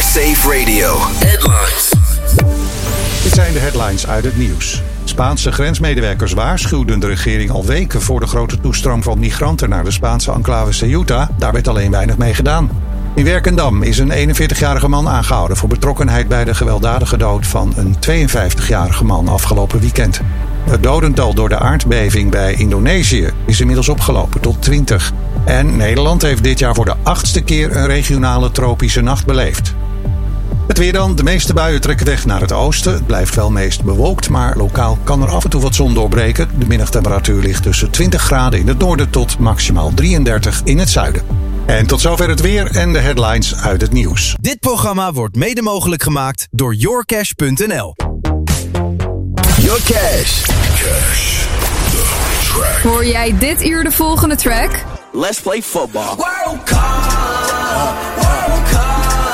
Safe Radio. Headlines. Dit zijn de headlines uit het nieuws. Spaanse grensmedewerkers waarschuwden de regering al weken voor de grote toestroom van migranten naar de Spaanse enclave Ceuta. Daar werd alleen weinig mee gedaan. In Werkendam is een 41-jarige man aangehouden voor betrokkenheid bij de gewelddadige dood van een 52-jarige man afgelopen weekend. Het dodental door de aardbeving bij Indonesië is inmiddels opgelopen tot 20. En Nederland heeft dit jaar voor de 8e keer een regionale tropische nacht beleefd. Het weer dan. De meeste buien trekken weg naar het oosten. Het blijft wel meest bewolkt, maar lokaal kan er af en toe wat zon doorbreken. De middagtemperatuur ligt tussen 20 graden in het noorden tot maximaal 33 in het zuiden. En tot zover het weer en de headlines uit het nieuws. Dit programma wordt mede mogelijk gemaakt door yourcash.nl. Your Cash. The track. Hoor jij dit uur de volgende track? Let's play football. World Cup. World Cup.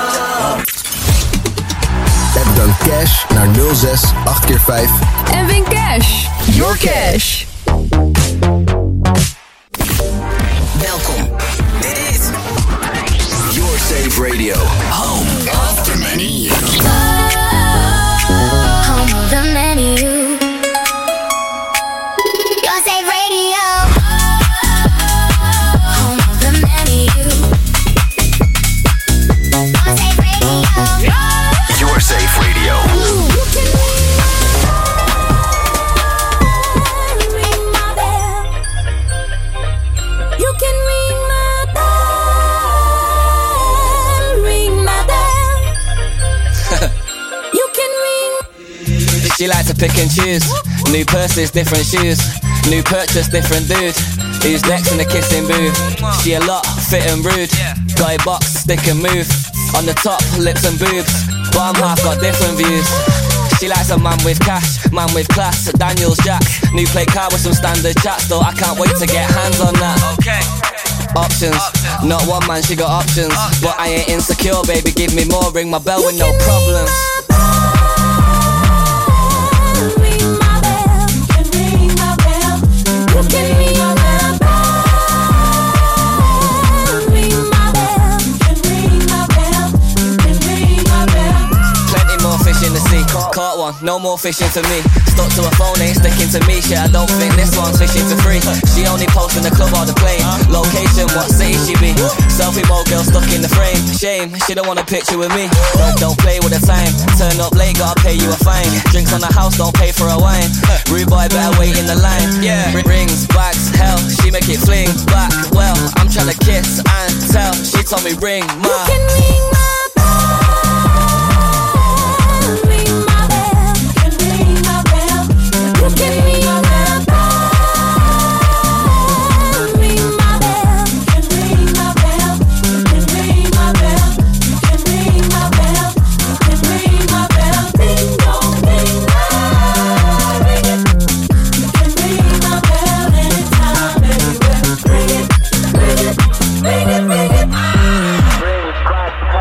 App dan Cash naar 06 8x5. En win cash. Your Cash. Welkom. Dit is Your Safe Radio. Home after many years. Home of the many you. Your Safe Radio. Home of the many you. Your Safe Radio. Your Safe Radio. You can ring my bell. Ring my bell. You can ring. She likes to pick and choose. New purses, different shoes. New purchase, different dude. Who's next in the kissing booth? She a lot, fit and rude. Got a box, stick and move. On the top, lips and boobs. Bottom half got different views. She likes a man with cash, man with class. Daniel's Jack, new plate car with some standard chat. Still, I can't wait to get hands on that. Okay. Options, not one man, she got options. But I ain't insecure, baby, give me more. Ring my bell with no problems. Ring my bell. Ring my bell. You can ring my bell. Ring my bell. Ring my bell. Ring my bell. Plenty more fish in the sea. Caught one, no more fishing for me. Stuck to a phone, ain't sticking to me. Shit, I don't think this one's fishing for free. She only posts in the club or the plane. Location, what city she be? Selfie mode girl stuck in the frame. Shame, she don't want a picture with me. Don't play with the time. Turn up late, gotta pay you a fine. Drinks on the house, don't pay for a wine. Rude boy, better wait in the line. Yeah, rings, bags, hell, she make it fling back. Well, I'm tryna kiss and tell. She told me ring my. You can ring my bell. Ring my bell. Ring my bell. You can ring my bell. Ring my bell. Ring my bell. Ring my bell. Ring my bell. Ring my bell. Ding dong, ding dong. Ring it. You can ring my bell anytime, anywhere. Ring it, ring it, ring it, ring it. Rings, bags,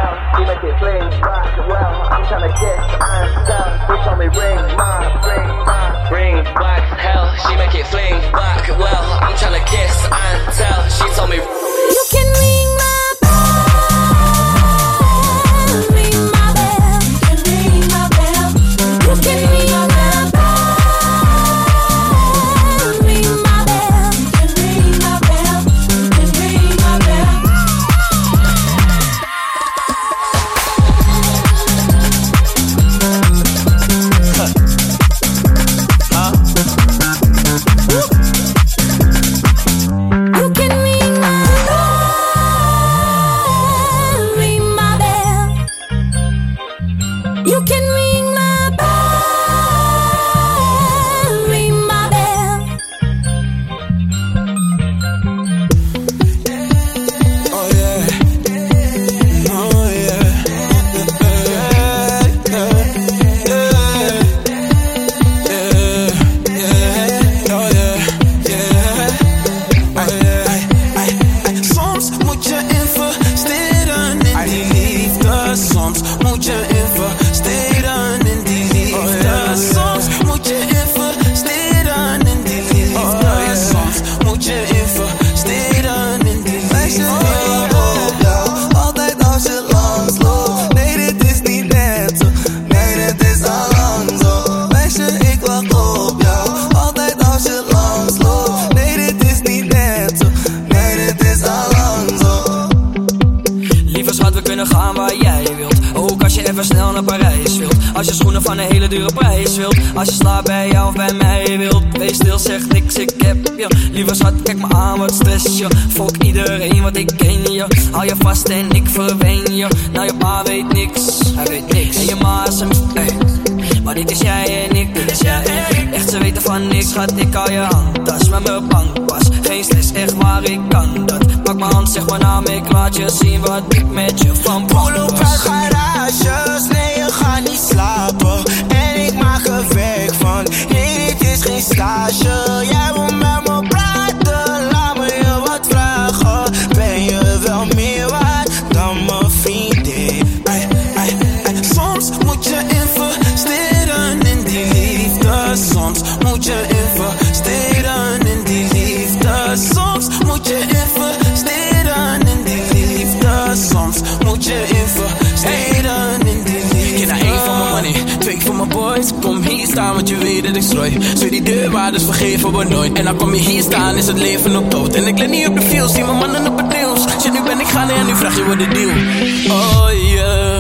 waar jij wilt. Ook als je even snel naar Parijs wilt. Als je schoenen van een hele dure prijs wilt. Als je slaapt bij jou of bij mij wilt. Wees stil, zeg niks, ik heb je. Lieve schat, kijk me aan, wat stress je. Fuck iedereen, want ik ken je. Hou je vast en ik verwen je. Nou je pa weet niks, hij weet niks. En je ma is een maar dit is jij en ik, dit is jij en ik. Echt, ze weten van niks, schat, ik hou je handtas met mijn bankpas. Geen stress, echt waar, ik kan dat. Pak mijn hand, zeg maar naam, ik laat je zien wat ik met je van plan was. Pull op uit garages, nee je gaat niet slapen. En ik maak er werk van, nee dit is geen stage. Jij wil met me praten, laat me je wat vragen. Ben je wel meer waard dan mijn vriendin? Soms moet je investeren in die liefde. Soms moet je investeren in die liefde. Soms moet je investeren in die liefde. Soms moet je investeren in die liefde. Ken er één van mijn money, twee van mijn boys. Kom hier staan, want je weet dat ik strooi. Zweer die deurwaarders vergeven we nooit. En dan kom je hier staan, is het leven nog dood. En ik let niet op de field, zie mijn mannen op het nieuws. Shit, nu ben ik gaande en nu vraag je wat de deal. Oh yeah.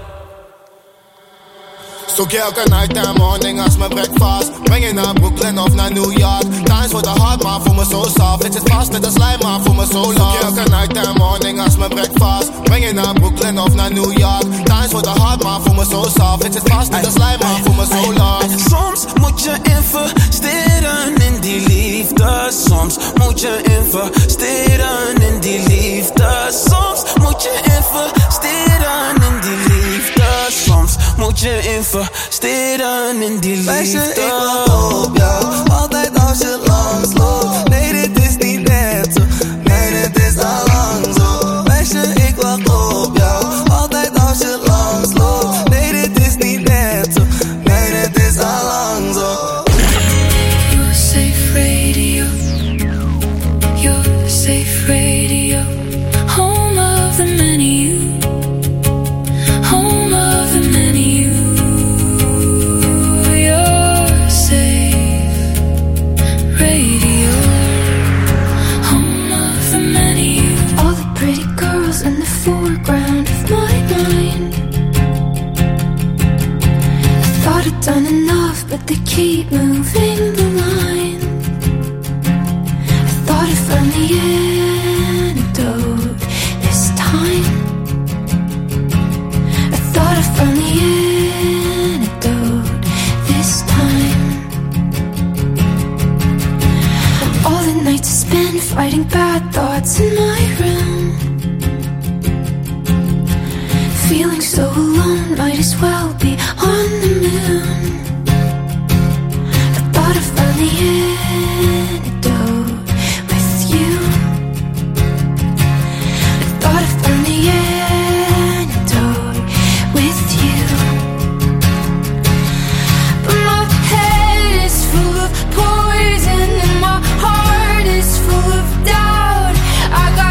Zoek je elke night en morning als mijn breakfast. Breng je naar Brooklyn of naar New York. Times worden hard, maar voel me zo soft. Het zit vast net als lijm, maar voel me zo lost. Zoek je elke night en morning als mijn breakfast. Breng je naar Brooklyn of naar New York. Times worden hard, maar voel me zo soft. Het zit vast net als lijm, maar voel me zo lost. Soms moet je investeren in die liefde. Soms moet je investeren in die liefde. Soms moet je investeren in die liefde. Soms moet je investeren in die liefde. Meisje, ik wacht op jou, altijd als je langs loopt. Nee, dit is niet net zo, nee, dit is al lang zo. Meisje, ik wacht op jou, altijd als je langs loopt. Nee, dit is niet net zo, nee, dit is al lang zo. Your safe radio, your safe radio, home of the many you. Home of the many you. You're safe radio. Home of the many you. All the pretty girls in the foreground of my mind. I thought I'd done enough, but they keep moving the line. I thought I found the antidote this time. Thought I found the antidote this time. All the nights I spent fighting bad thoughts in my room. Feeling so alone, might as well be on the moon. I thought I found the antidote with you. I thought I found the antidote with you. But my head is full of poison and my heart is full of doubt. I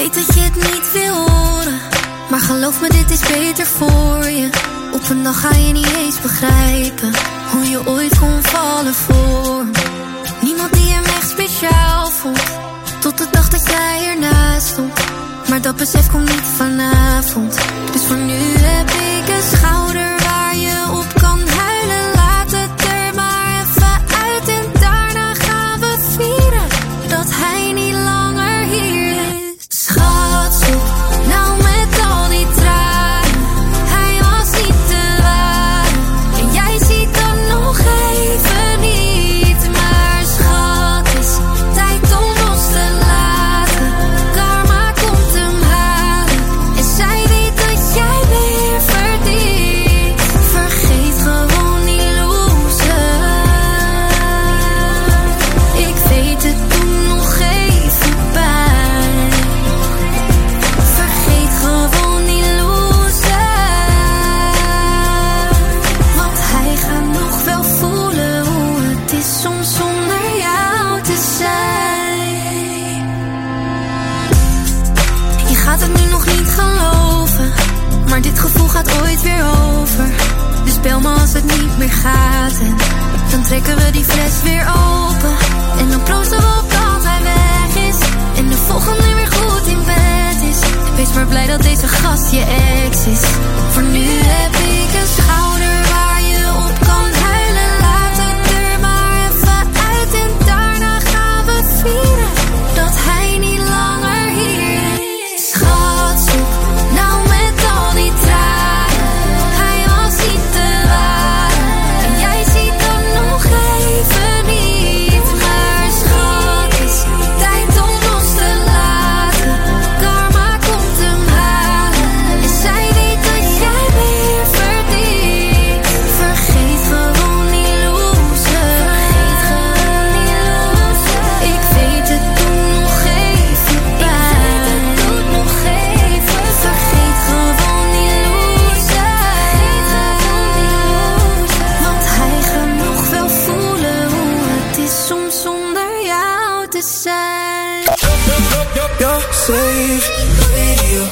weet dat je het niet wil horen, maar geloof me, dit is beter voor je. Op een dag ga je niet eens begrijpen hoe je ooit kon vallen voor me. Niemand die hem echt speciaal vond, tot de dag dat jij ernaast stond. Maar dat besef komt niet vanavond. Dus voor nu heb ik een schouder waar je op kan huilen. Laat het er maar even uit en daarna gaan we vieren dat hij niet langer hier is. Schat, zoek nou met al die tranen. Hij was niet te waar en jij ziet dan nog even niet. Maar schat, is tijd om los te laten. Karma komt hem halen en zij weet dat jij weer verdient. Vergeet gewoon die loser. Ik weet het doet nog even pijn. Vergeet gewoon die loser. Want hij gaat nog wel voelen hoe het is soms zonder jou te zijn. Je gaat het nu nog niet geloven, maar dit gevoel gaat ooit weer over. Dus bel me als het niet meer gaat en dan trekken we die fles weer open. En dan proosten we op dat hij weg is en de volgende weer goed in bed is. Wees maar blij dat deze gast je ex is. Voor nu heb ik een schouder waar je op kan huilen. Laat het er maar even uit en daarna gaan we vieren dat hij niet langer hier is. Schat, zoek nou met al die tranen. Hij was niet te waar en jij ziet dan nog even niet. Maar schat, is tijd om los te laten. Karma komt hem halen en zij weet dat jij weer verdient. Vergeet gewoon die loser. Vergeet gewoon die loser. Ik weet het doet nog even pijn. Het doet nog even. Vergeet gewoon die loser. Vergeet gewoon die loser. Want hij gaat nog wel voelen hoe het is soms zonder jou te zijn. Your safe radio.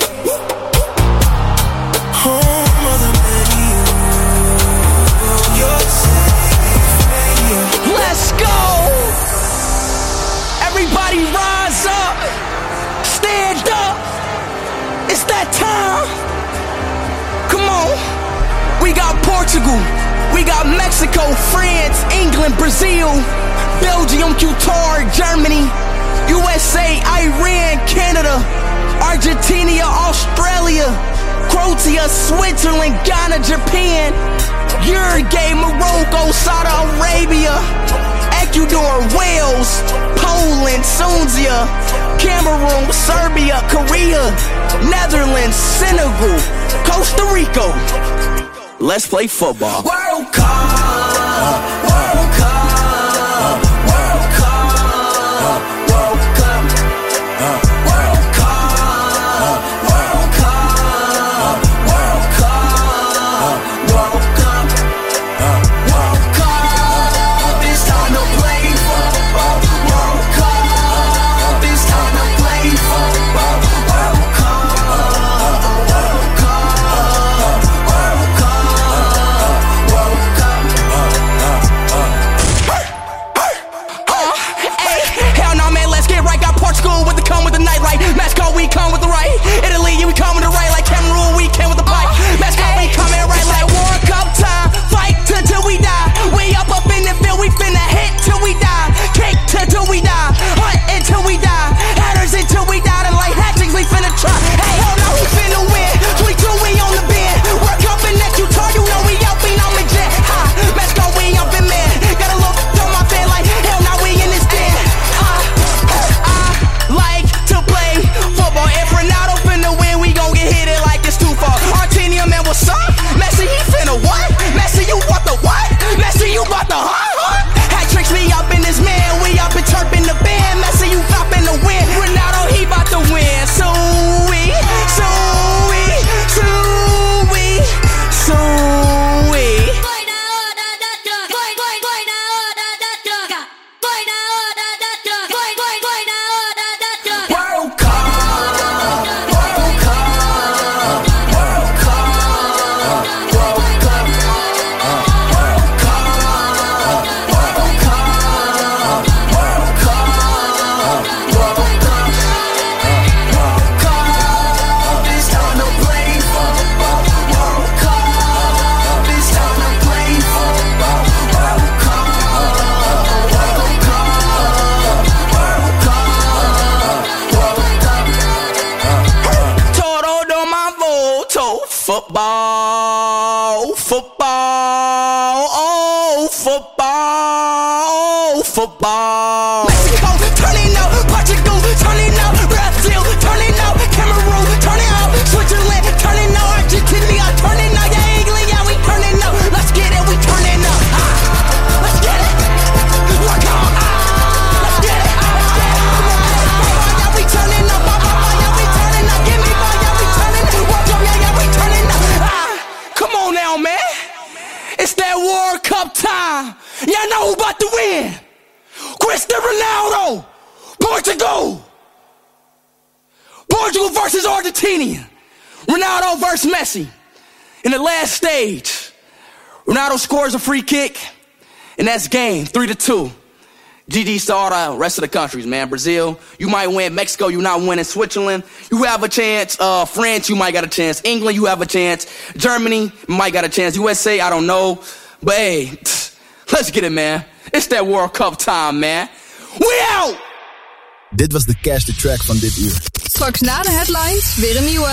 Home of the video. Your safe radio. Let's go! Everybody rise up! Stand up! It's that time! Come on! We got Portugal, we got Mexico, France, England, Brazil, Belgium, Qatar, Germany, USA, Iran, Canada, Argentina, Australia, Croatia, Switzerland, Ghana, Japan, Uruguay, Morocco, Saudi Arabia, Ecuador, Wales, Poland, Tunisia, Cameroon, Serbia, Korea, Netherlands, Senegal, Costa Rica. Let's play football. World Cup, World Cup, World Cup, World Cup, World Cup, World Cup, World Cup, World Cup, World Cup. It's time to play football. World Cup. It's time to play football. World Cup. World Cup. World Cup. World Cup. football, football. Mexico, turning up, Portugal, turning up, Brazil, turning up, Cameroon, turning up, Switzerland, turning up, Argentina, turning up, yeah, England, yeah, we turning up. Let's get it, we turning up. Let's get it. Work on. Let's get it. Yeah, we turning up. Yeah, we turning up. Give me more, yeah, we turning up. Work on, yeah, we turning up. Come on now, man. It's that World Cup time. Y'all know who about to win. Cristiano Ronaldo, Portugal. Portugal versus Argentina. Ronaldo versus Messi. In the last stage, Ronaldo scores a free kick, and that's game 3-2. GG's to all the rest of the countries, man. Brazil, you might win. Mexico, you not winning. Switzerland, you have a chance. France, you might got a chance. England, you have a chance. Germany, might got a chance. USA, I don't know. But hey, let's get it, man. It's that World Cup time, man. We out! Dit was de Cash the Track van dit uur. Straks na de headlines weer een nieuwe.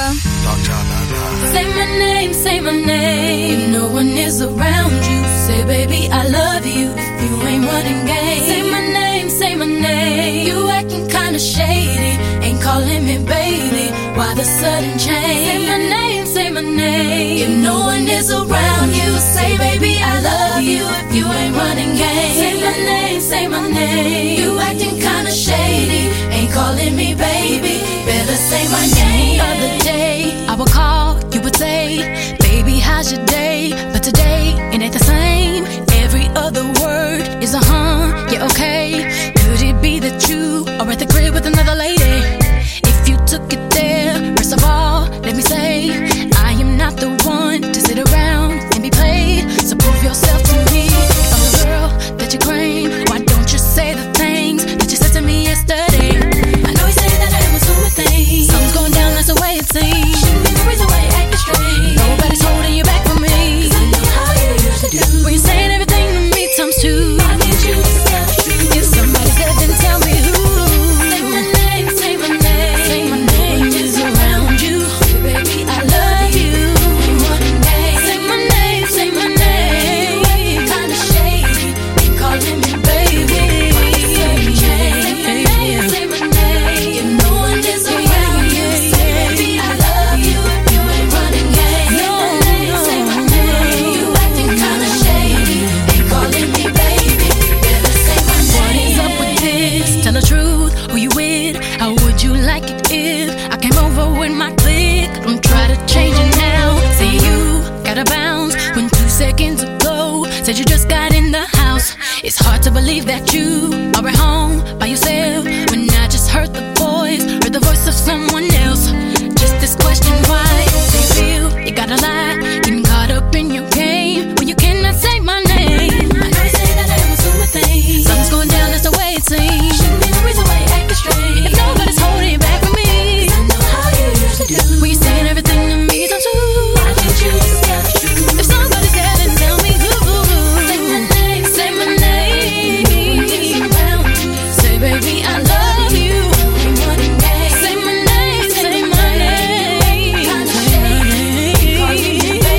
Say my name, say my name. If no one is around you, say baby I love you. If you ain't running game, say my name, say my name. You acting kinda shady, ain't calling me baby. Why the sudden change? Say my name, say my name. If no one is around you, say baby I love you. If you ain't running game, say my name, say my name. You acting kinda shady, ain't calling me baby. Better say my name. The other day I would call, you would say, baby how's your day? But today it ain't the same. Every other word is a yeah, okay. Could it be that you are at the crib with another lady? If you took it there, first of all, let me say, I am not the one to sit around and be played. So prove yourself to me. If I'm the girl that you claim, why don't you say the things that you said to me yesterday? I know you say that I am assuming things. Something's going down, that's the way it seems. Shouldn't be the reason why you're acting strange. Nobody's holding you back from me. 'Cause I know how you used to do. When you're saying everything to me times two. I need you to step through. If somebody's dead, then tell me who. Say my name, say my name. Say my name is around you. Baby, I love you. Ain't running game. Say my name, say my name. Kinda shady, ain't calling me baby. Say my name, say my name. If no one is around you, say baby, I love you. If you ain't running game. Say my name, say my name. You acting kinda shady, ain't calling me baby. Better say my name. What is up with this? Tell the truth, who you with? How would you like it if I came over with my clique? Don't try to change it now. Say you gotta bounce when 2 seconds ago said you just got in the house. It's hard to believe that you are at home by yourself when I just heard the voice of someone else. Just this question, why do you feel you gotta lie? Getting caught up in your game when you cannot say my name. I know you say that I am assuming things. Something's going down, that's the way it seems. Shouldn't be the reason why you're acting strange. If nobody's holding you back from me, 'cause I know how you used to do. When you're saying everything to me times two. Why did you step through? If somebody's dead, then tell me who. Say my name, say my name. Around you, say baby I love you. Ain't running game. Say my name, say my name. Kinda shady, calling me baby.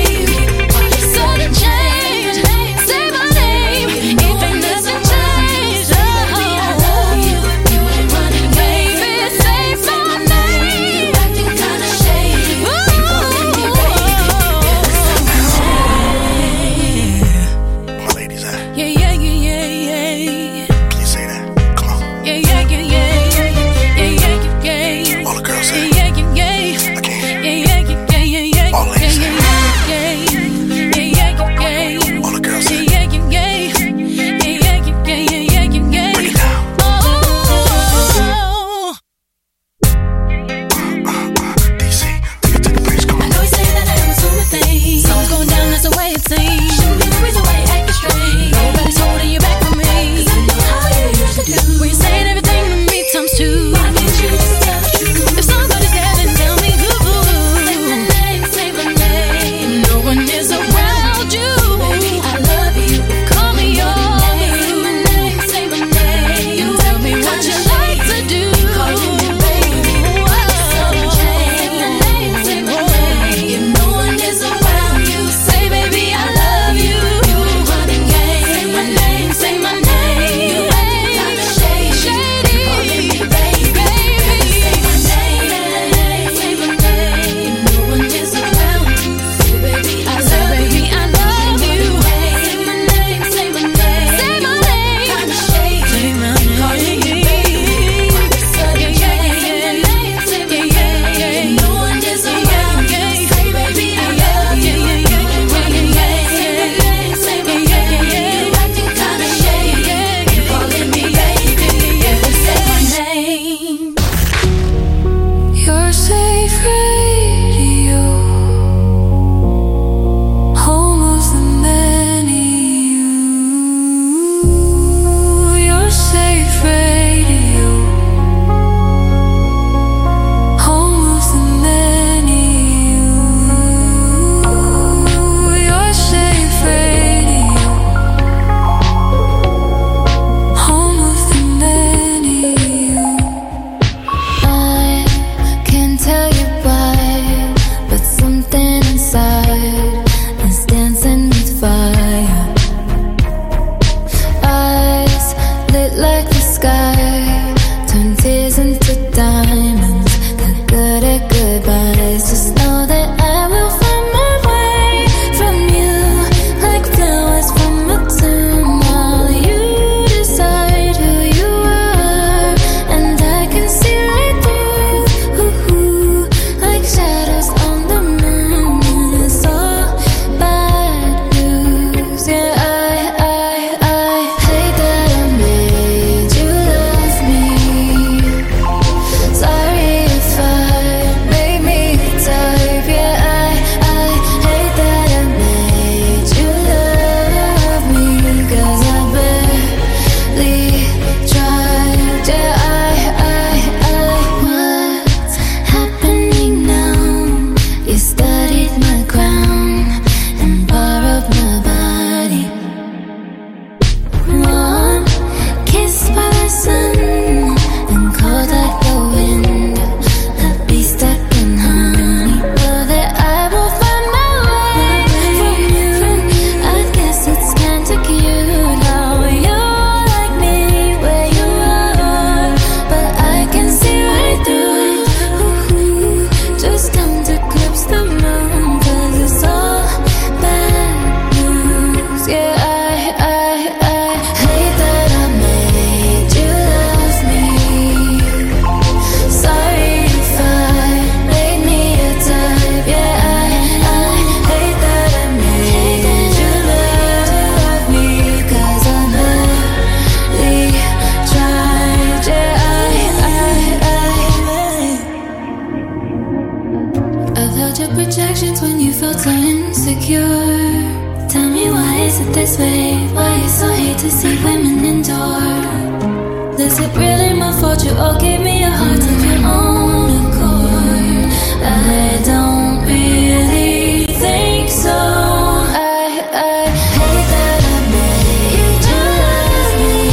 this way? Why you so hate to see women endure? Is it really my fault you all gave me a heart of your own accord? I don't really think so. I hate that I made you love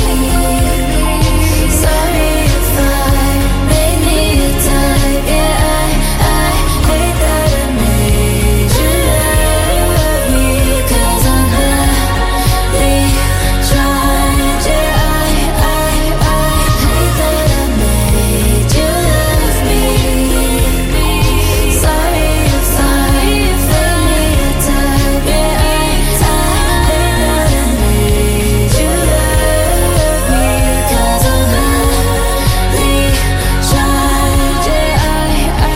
me. Sorry if I made me a type. Yeah, I hate that I made you love me. 'Cause I'm really trying. Yeah, I hate that I made you love me. Sorry if I made me a type. Yeah, I hate that I made you love me. 'Cause I'm really trying. Yeah,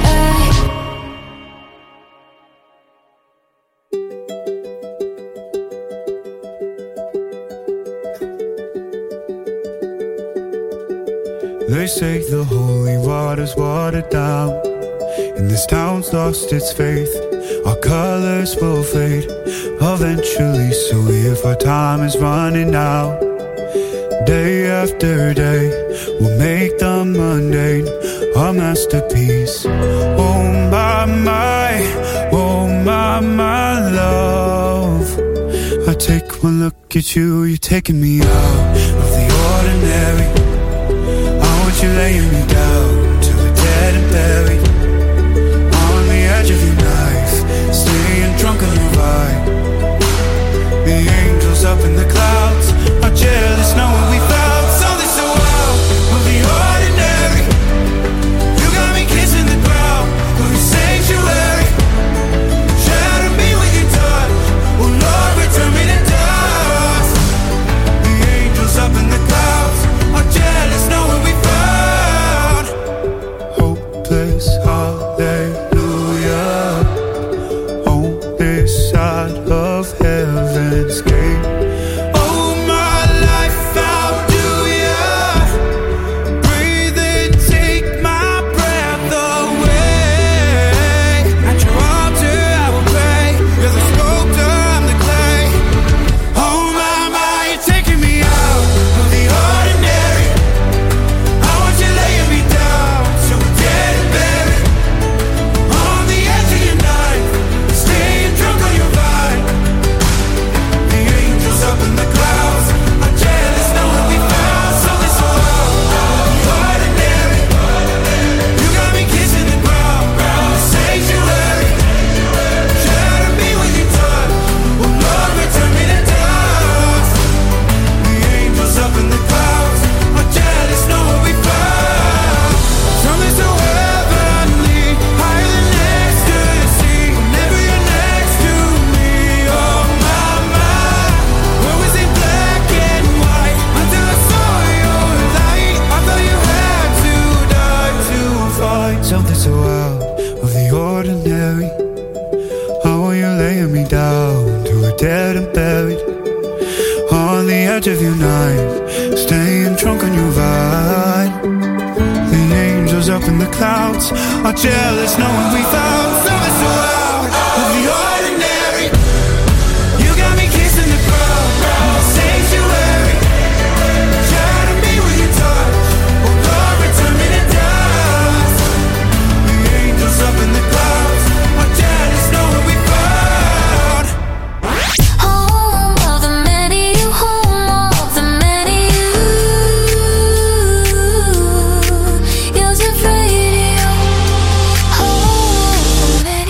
They say the holy water's watered down, and this town's lost its faith. Our colors will fade eventually, so if our time is running out, day after day, we'll make the mundane our masterpiece. Oh my, love. I take one look at you, you're taking me out of the ordinary. You're laying me down till we're dead and buried. On the edge of your knife, staying drunk on your ride. The angels up in the clouds are jealous knowing we found something so out of the ordinary. You got me kissing the ground of your sanctuary. Shatter me with your touch, oh Lord, return me to dust. The angels up in the clouds are jealous knowing we found hopeless hallelujah on this side of heaven's gate. Oh my life, how do ya breathe and take my breath away? At your altar I will pray. You're the sculptor, I'm the clay. Oh my, you're taking me out of the ordinary. I want you laying me down so we're dead and buried. On the edge of your knife, staying drunk on your vine. The angels up in the clouds are jealous knowing we found something so out of the ordinary. You got me kissing the ground, the sanctuary. Shatter me with your touch, oh Lord, return me to dust. The angels up in the clouds are jealous knowing we found something so heavenly, higher than ecstasy. Whenever you're next to me, oh my, where was it black and white until I saw your light? I thought you had to die to find something so out of the ordinary. How are you laying me down to a dead and buried? On the edge of your knife, staying drunk on your vine. The angels up in the clouds are jealous knowing we found something so out of the ordinary. You got me kissing the ground, the sanctuary. Shatter me with your touch, oh Lord, return me to dust. The angels up in the clouds are jealous knowing we found home of the many, home of the many. Use your radio. Home of the many.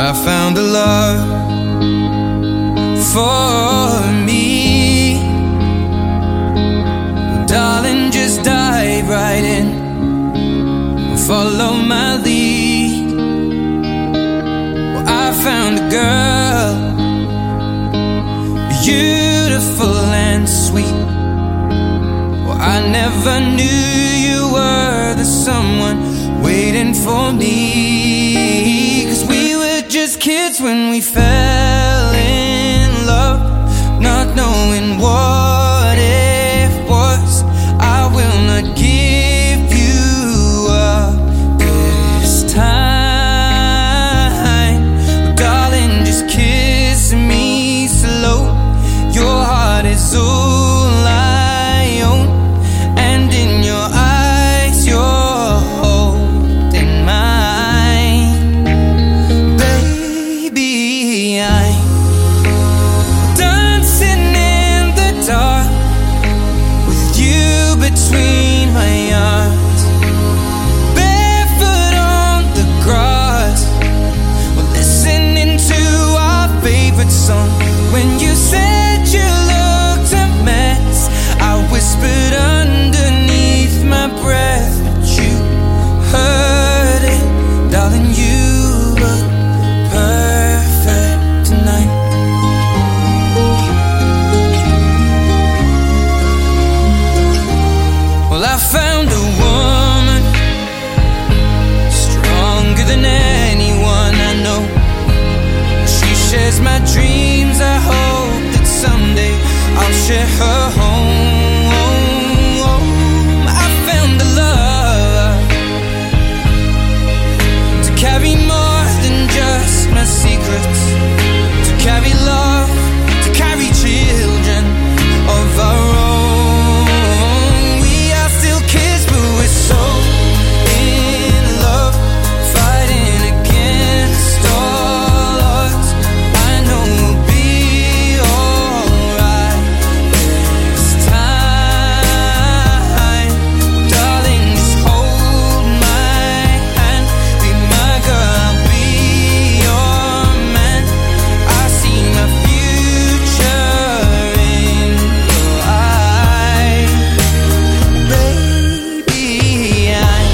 I found a love for me. Darling, just dive right in, follow my lead. Well, I found a girl, beautiful and sweet. Well, I never knew you were the someone waiting for me. 'Cause we were just kids when we fell in love, not knowing what it was. I will not give you up this time. Darling, just kiss me slow. Your heart is all I own, and in your eyes you're holding mine. Baby, I'm dancing in the dark with you between my arms, barefoot on the grass. We're listening to our favorite song. When you said you looked a mess, I whispered underneath my breath, but you heard it. Darling, you look perfect tonight. Well, I found a woman stronger than anyone I know. She shares my dreams. I hope that someday I'll share her home. I found a love to carry more than just my secrets, to carry love, to carry children of our own. We are still kids, but we're so in love, fighting against all odds. I know we'll be alright this time. Darling, just hold my hand, be my girl, I'll be your man. I see my future in your eyes. Baby, I'm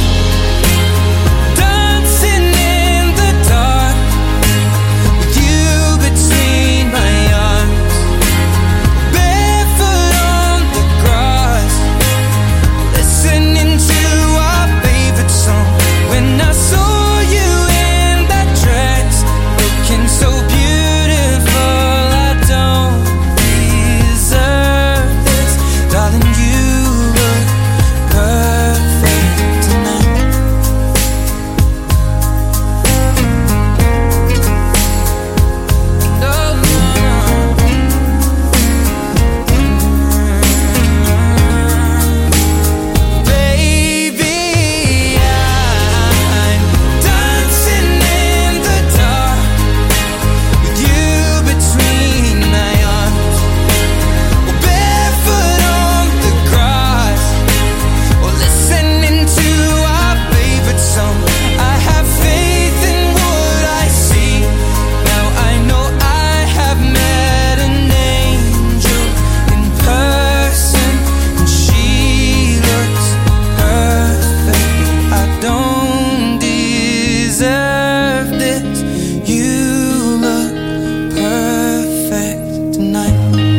dancing in the dark with you between my arms, barefoot on the grass, listening to our favorite song. When I saw you in that dress, looking so beautiful, I don't deserve this. Darling, you look perfect tonight. Baby, I'm dancing in the dark with you between my arms, barefoot on the grass, or listening to our favorite song. I have faith in what I see. Now I know I have met an angel in person, and she looks perfect. I don't deserve this. You look perfect tonight.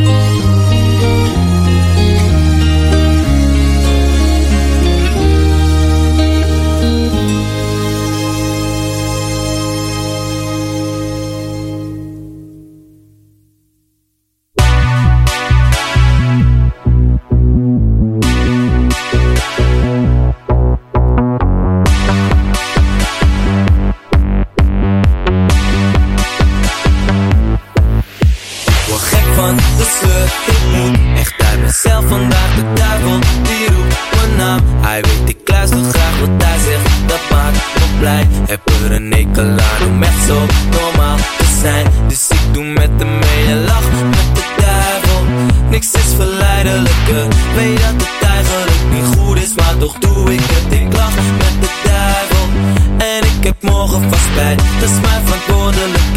Word gek van de sleur, ik moet echt uit mezelf vandaag. De duivel die roept mijn naam, hij weet ik luister graag wat hij zegt, dat maakt me blij. Heb er een hekel aan om echt zo normaal te zijn, dus ik doe met hem mee en lach met de duivel. Niks is verleidelijker, weet dat het eigenlijk niet goed is, maar toch doe ik het. Ik lach met de duivel en ik heb morgen vast spijt, dat is mijn verantwoordelijkheid.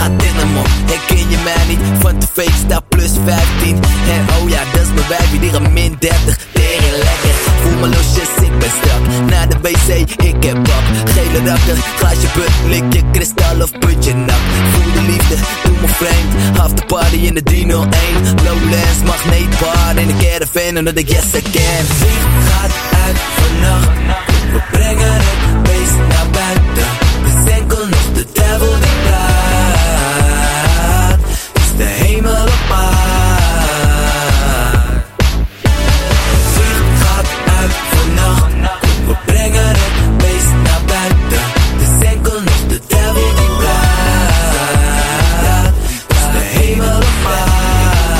Dynamo. Herken je mij niet? Van tv staat plus 15. En oh ja, dat is mijn wijfie, die gaat min 30. Tering lekker, voel me losjes, ik ben strak. Naar de wc, ik heb bak. Gele rakker, glaasje put, likje kristal of putje nap. Voel de liefde, doe me vreemd. After party in de 301. Lowlands, magneetbar in de caravan. En dat ik yes again. Licht gaat uit vannacht. We brengen het beest naar buiten. Dus enkel nog de devil die praat. Is de hemel op aard. Licht gaat uit vannacht. We brengen het beest naar buiten. Dus enkel nog de devil die praat. Is de hemel op aard.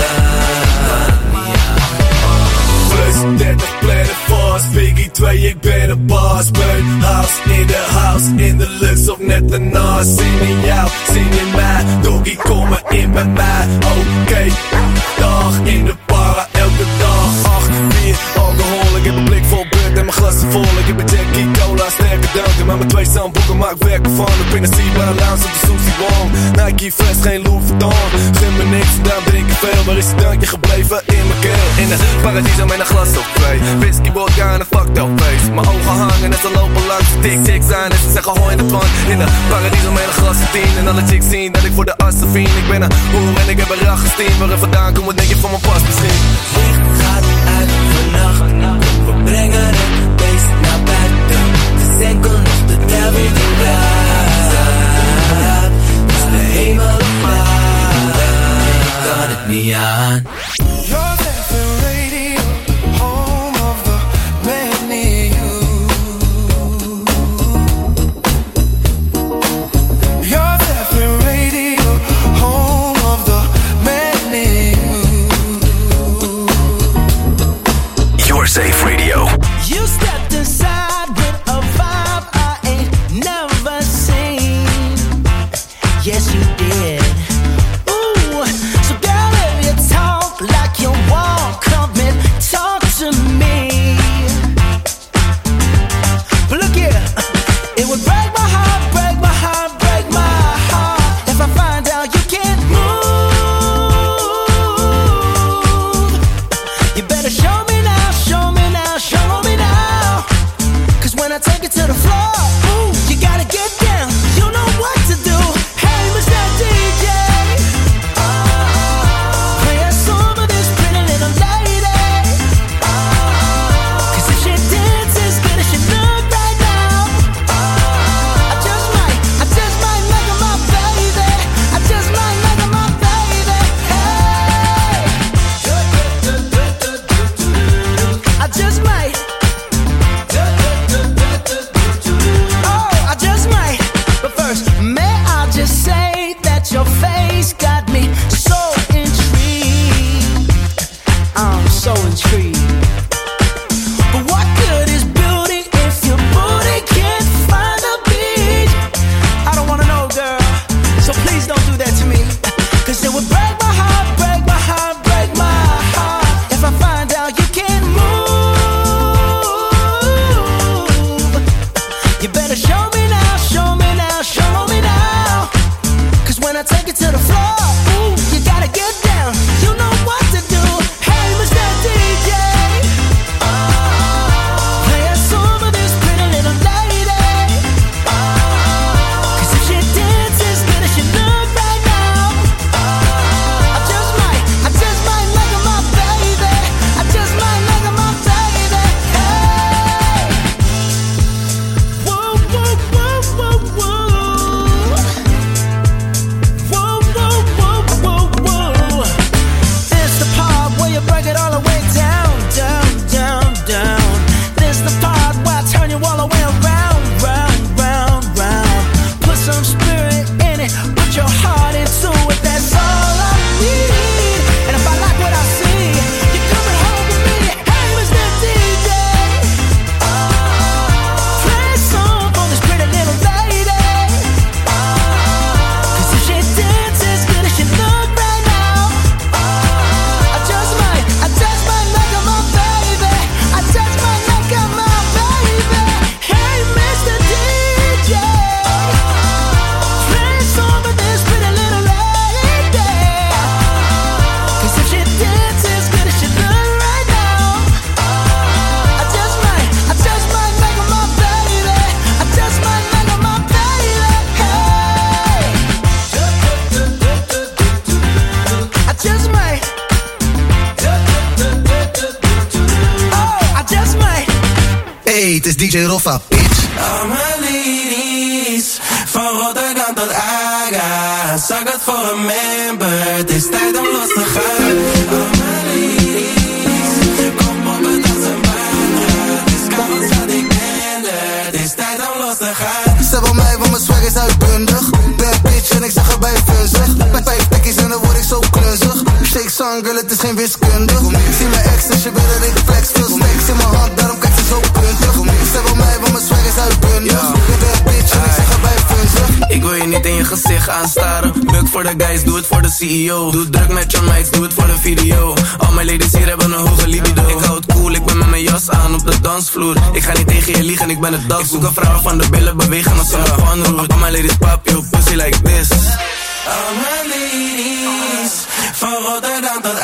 Plus 30 plannen vast. Biggie 2, ik ben een boss. Burn house in de house. In de luxe of net daarna. Zin in jou, zin in mij. Doggy, kom maar in bij mij. Oké, dag in de para, elke dag. 8, 4, alcohol. Ik heb een blik vol beurt en mijn glassen vol. Ik heb een Jackie Cola, sterke dranken. Maar mijn 2 zandboeken maak werk ervan. Ik ben een Sea Lounge op de Susie Wong. Nike Fresh, geen Louis Vuitton. Gun me niks, daarom drink ik veel. Waar is het drankje gebleven? In mijn keel. In het paradies met een glas op 2. Whisky, vodka en een fucked up face. Mijn ogen hangen en ze lopen langs. Tik zijn en ze zeggen hoi in de pan. In de paradies met een glas op 10. En alle chicks zien dat ik voor de assen vien. Ik ben een hoer en ik heb een rach gestien. Waar ik vandaan kom, wat denk je van mijn pas misschien? Licht gaat uit vannacht. We brengen het beest naar buiten. Dus enkel nog de devil die praat. Is de hemel op aarde. Ik kan het niet aan. Your FM radio, home of the man near you. Your FM radio, home of the man near you. Your Safe Radio. You stepped inside with a vibe I ain't never seen. Yes, you did. Ooh, so girl, if you talk like you walk, come and talk to me. But look here, it would break my heart, break my heart, break my heart if I find out you can't move. You better show me now, show me now, show me now. 'Cause when I take it to the floor, ooh, you gotta get down. You know what to do. Hey, Mr. DJ, play a song for this pretty little lady. 'Cause if she dances good as she look right now, I just might make her my baby. I just might make her my baby. Hey, I just might. Oh, I just might. But first, may I just say that your face got me so intrigued. I'm so intrigued. But what good is beauty if your booty can't find the beach? I don't wanna know, girl. So please don't do that to me. 'Cause it would break my heart, break my heart, break my heart if I find out you can't move. You better show me now, show me now, show me now. 'Cause when I take it to the floor, ooh, you gotta get down. You know what to do. Hey, Mr. DJ, play a song for this pretty little lady. 'Cause if she dances good as she look right now, I just might make her my baby. I just might make her my baby. Hey, whoa, whoa, whoa, whoa, whoa. Whoa, whoa, whoa, whoa, whoa. This the part where you break it all the way down, down, down, down. This the part where I turn you all the way around, round, round, round. Put some spirit in it, put your heart into it. That's all I need. And if I like what I see, you're coming home with me. Hey, Mr. DJ, play a song for this pretty little lady. 'Cause if she dances good as she look right now, I just might make her my baby. I just might make her my baby. Hey, Mr. DJ, play a song for this pretty little Dit is DJ Roffa, bitch. Al mijn ladies, van Rotterdam tot Aga. Zag het voor een member, het is tijd om los te gaan. Al mijn ladies, kom op en dans een baan. Het is koud, schat, ik ben er. Het is tijd om los te gaan. Ze hebben mij, want mijn swag is uitbundig. Bad bitch en ik zag er bij vunzig. Met 5 tekkies en dan word ik zo klunzig. Shake song, girl, het is geen wiskundig. Zie mijn ex en je wil dat ik flex. Veel stacks in mijn hand, daarom kijkt ze zo puntig. Ze hebben mij, want mijn swag is uitbundig. Bad bitch en ik zag er bij vunzig. Ik wil je niet in je gezicht aanstaren. Buk voor de guys, doe het voor de CEO. Doe druk met je meid, doe het voor de video. Al mijn ladies hier hebben een hoge libido. Ik hou het cool, ik ben met mijn jas aan op de dansvloer. Ik ga niet tegen je liegen, ik ben het dak. Ik zoek een vrouw van de billen bewegen als ze me vanroert. Al mijn ladies pop, yo, pussy like this. Al mijn ladies, van Rotterdam tot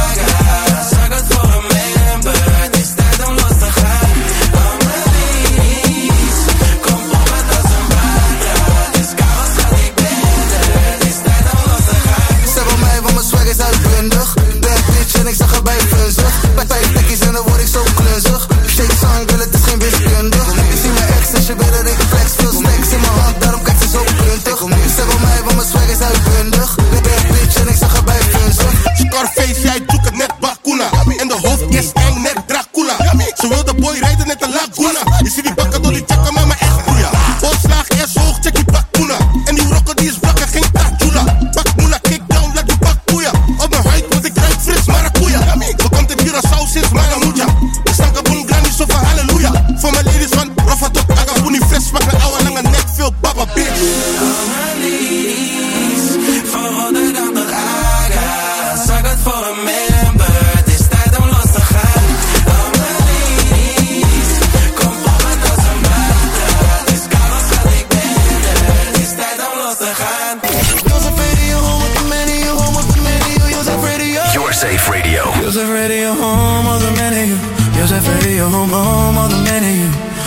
Aga. Zag het voor een member, het is tijd om los te gaan. Al mijn ladies, kom op met als een batra. Het is koud, schat, ik ben er. Het is tijd om los te gaan. Ze hebben mij, want mijn swag is uitbundig. Bad bitch en ik zag er bij vunzig. Met 5 tekkies en dan word ik zo klunzig. Shake song, girl, het is geen wiskundig. Zie mijn ex en je wil dat ik flex. Veel stacks in mijn hand, daarom kijkt ze zo puntig. Ze hebben mij, want mijn swag is uitbundig. Bad bitch en ik zag er bij vunzig. Scarface, jij doet het net Bakuna. En de hoofd is eng, net Dracula. Ze wil de boy rijden net een Laguna. Je ziet die bakken door die checken met mijn echt broeia. Bolslaag, eerst hoog, check die Bakuna. En die rocker die is brak en geen Tatjula. Bakuna, kick down, laat die bakboeia. Op mijn huid, want ik ruik fris maracuja. We komt in Curaçao sinds Maramuja. Ik stank op een granny, zo van halleluja. Voor mijn ladies van Roffa tot Agabouni. Fles, pak een ouwe lange nek, veel baba, bitch. Al mijn ladies, van Rotterdam tot Aga. Zag het voor een member, het is tijd om los te gaan. Al mijn ladies, kom op en dans een batra. Het is koud, schat, ik ben er. Het is tijd om los te gaan. Joseph Radio, home of the many, home of the many, Joseph Radio. Your Safe Radio. Joseph Radio, home of the many, Joseph Radio, home of the many.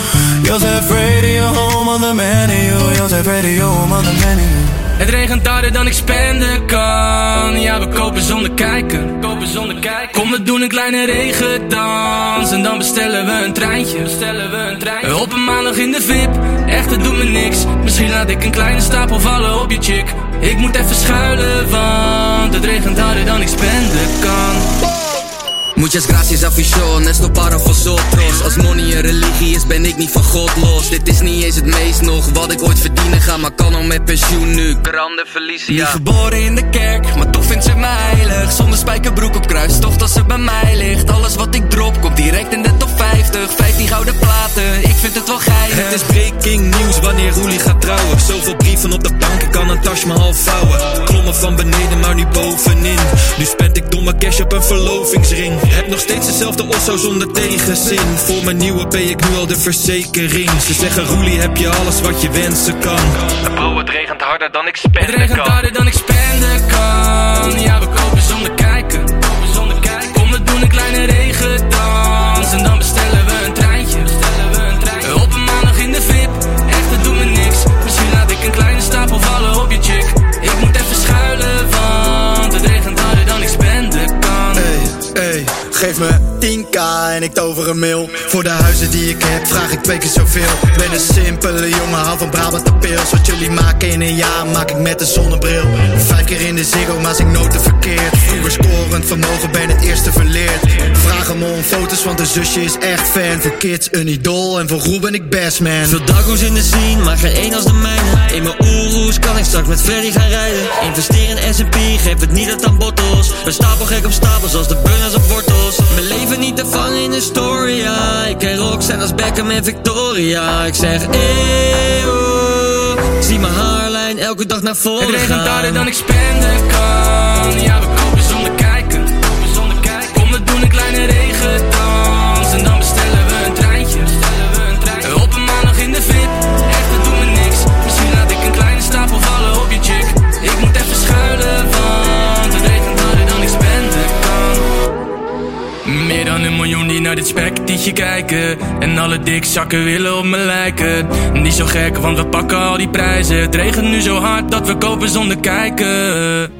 Joseph Radio, home of the many, Joseph Radio, home of the many. Het regent harder dan ik spenden kan. Ja, we kopen zonder kijken. Kom, we doen een kleine regendans. En dan bestellen we een treintje. Op een maandag in de VIP. Echt, het doet me niks. Misschien laat ik een kleine stapel vallen op je chick. Ik moet even schuilen, want het regent harder dan ik spenden kan. Muchas gracias afición, esto para vosotros. Als money een religie is, ben ik niet van God los. Dit is niet eens het meest nog wat ik ooit verdienen ga, maar kan al met pensioen nu. Grande Felicia. Niet geboren in de kerk, maar toch vindt ze mij heilig. Zonder spijkerbroek op kruis, toch dat ze bij mij ligt. Alles wat ik drop, komt direct in de top 50. 15 gouden platen, ik vind het wel geinig. Het is breaking news wanneer Roelie gaat trouwen. Zoveel brieven op de bank, ik kan een tas maar half vouwen. Klommen van beneden, maar nu bovenin. Nu spend ik domme cash op een verlovingsring. Heb nog steeds dezelfde osso zonder tegenzin. Voor mijn nieuwe ben ik nu al de verzekering. Ze zeggen Roelie, heb je alles wat je wensen kan. Bro, het regent harder dan ik spenden kan. Het regent harder dan ik spenden kan. Ja, we kopen zonder kijken. Kom, we doen een kleine regendans. En dan bestellen we een treintje. Op een maandag in de VIP. Echt, het doet me niks. Misschien laat ik een kleine stapel vallen op je chick. Ik moet even schuilen, want het regent harder dan ik spenden kan. Hey, geef me 10k en ik tover een mil. Voor de huizen die ik heb vraag ik 2 keer zoveel. Ben een simpele jongen, hou van Brabant de pils. Wat jullie maken in een jaar maak ik met een zonnebril. 5 keer in de Ziggo, maar zing nooit te verkeerd. Vroeger scorend vermogen, ben het eerste verleerd. Vraag hem om foto's, want de zusje is echt fan. Voor kids een idool en voor Roel ben ik best man. Veel dago's in de scene, maar geen één als de mijne. In mijn oeroes kan ik straks met Freddy gaan rijden. Investeer in S&P, geef het niet uit aan bottles. Ben stapelgek op stapels als de burners op wortels. Mijn leven niet te vangen in een story, ja. Ik ken Roxanne als Beckham en Victoria. Ik zeg eeuw, zie mijn haarlijn elke dag naar voren gaan. Het regent harder dan ik spenden kan. Ja, we kopen zonder kijken. Kom, we doen een kleine regendans. En dan bestellen we een treintje. Op een maandag in de VIP. Echt, het doet me niks. Misschien laat ik een kleine stapel vallen op je chick. Ik moet even schuilen, want het regent harder dan ik spenden kan. Meer dan 1 miljoen die naar dit spektietje kijken. En alle dikzakken willen op me lijken. Niet zo gek, want we pakken al die prijzen. Het regent nu zo hard dat we kopen zonder kijken.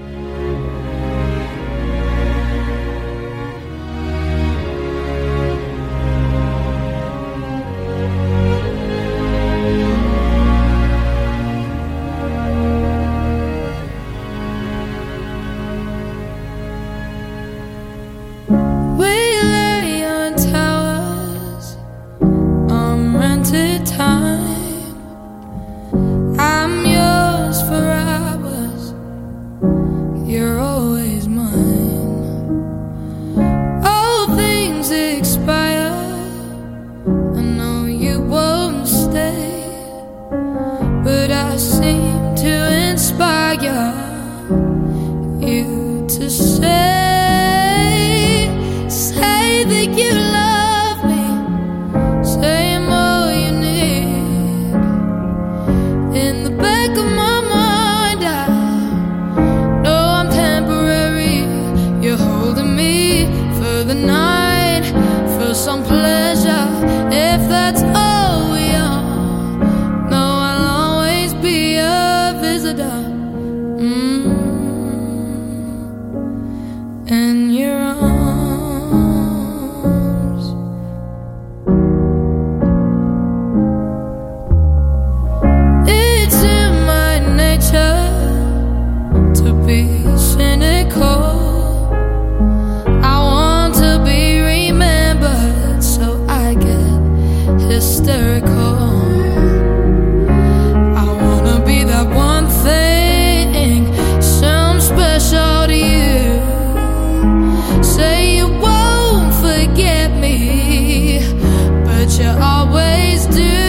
you're always mine. All things expire, I know you won't stay, but I seem to inspire you to say that you love me, say I'm all you need. In the back of my mind, I know I'm temporary. You're holding me for the night, for some pleasure, if that's all we are. No, I'll always be a visitor. And you're hysterical. I wanna be that one thing, some special to you. Say you won't forget me, but you always do.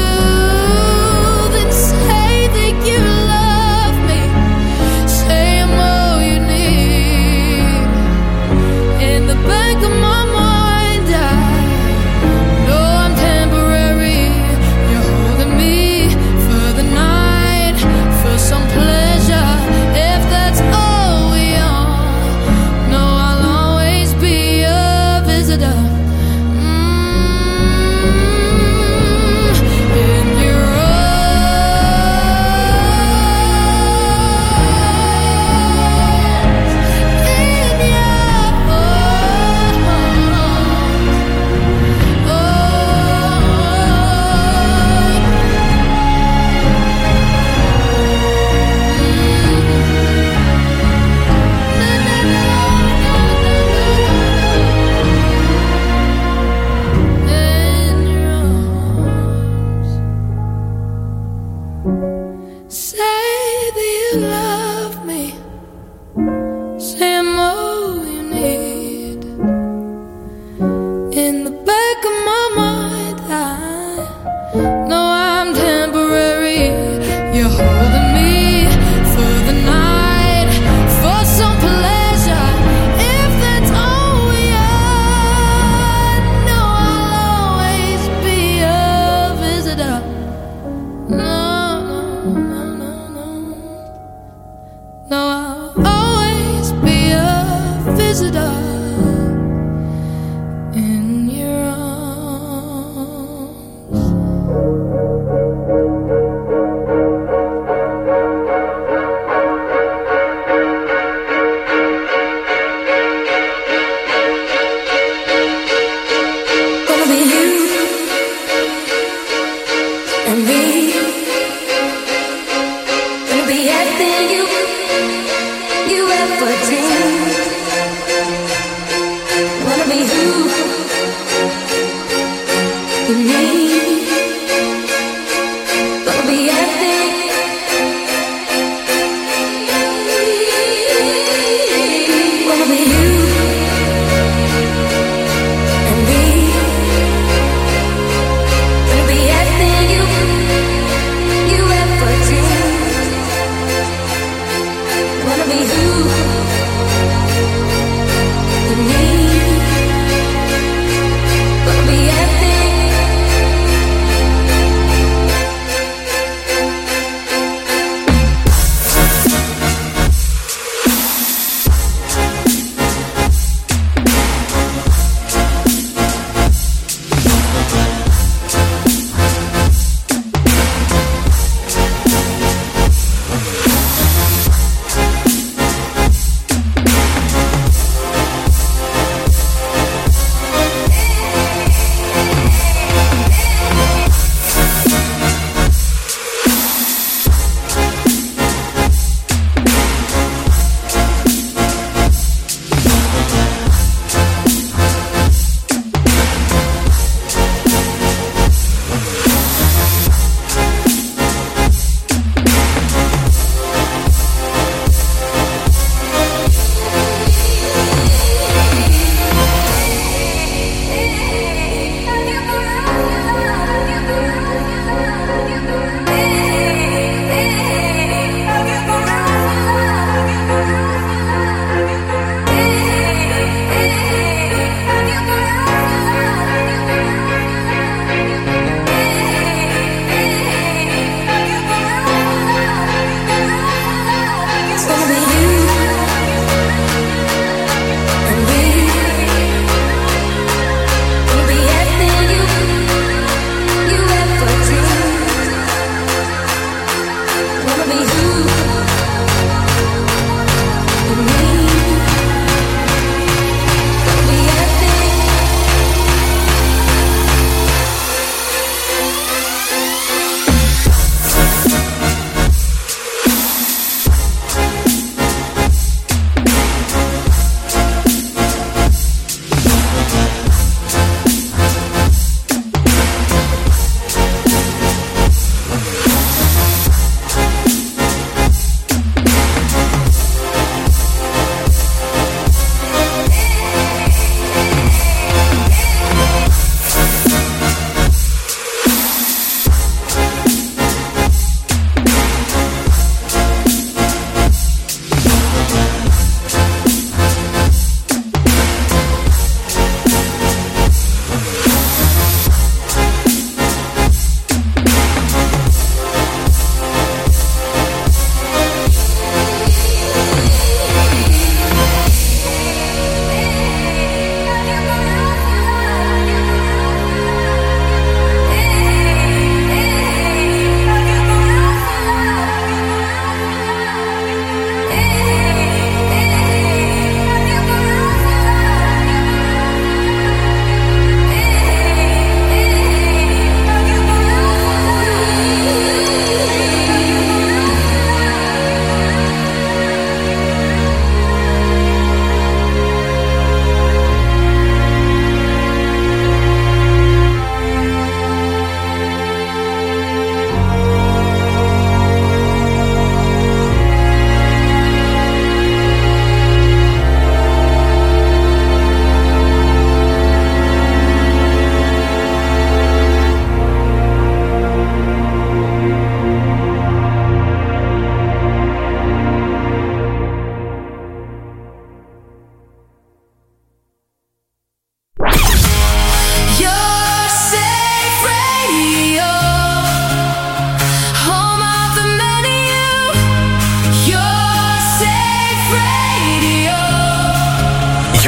Then say that you love me, say I'm all you need. In the back of my mind, I know I'm temporary. You're holding me for the night, for some pleasure, if that's all we are. No, I'll always be a visitor. In your say that you love me, say I'm all you need. In the back of my mind, I know I'm temporary. You're holding me for the night, for some pleasure, if that's all we are. No, I'll always be a visitor. No, I'll always be a visitor in your Gonna be you and me. Gonna be everything you ever dreamed. Wanna be who you need. Gonna be everything. Wanna be you and me. Gonna be everything you ever dreamed. Wanna be who you need. Gonna be everything.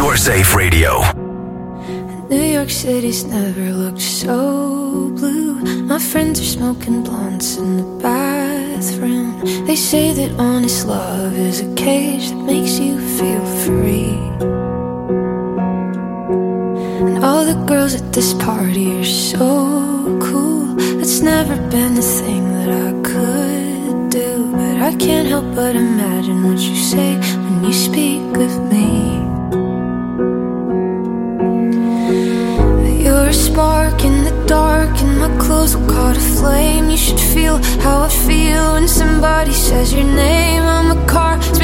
Your Safe Radio. New York City's never looked so blue. My friends are smoking blunts in the bathroom. They say that honest love is a cage that makes you feel free. And all the girls at this party are so cool. It's never been a thing that I could do, but I can't help but imagine what you say when you speak of me. You're a spark in the dark, and my clothes will caught a flame. You should feel how I feel when somebody says your name. I'm a car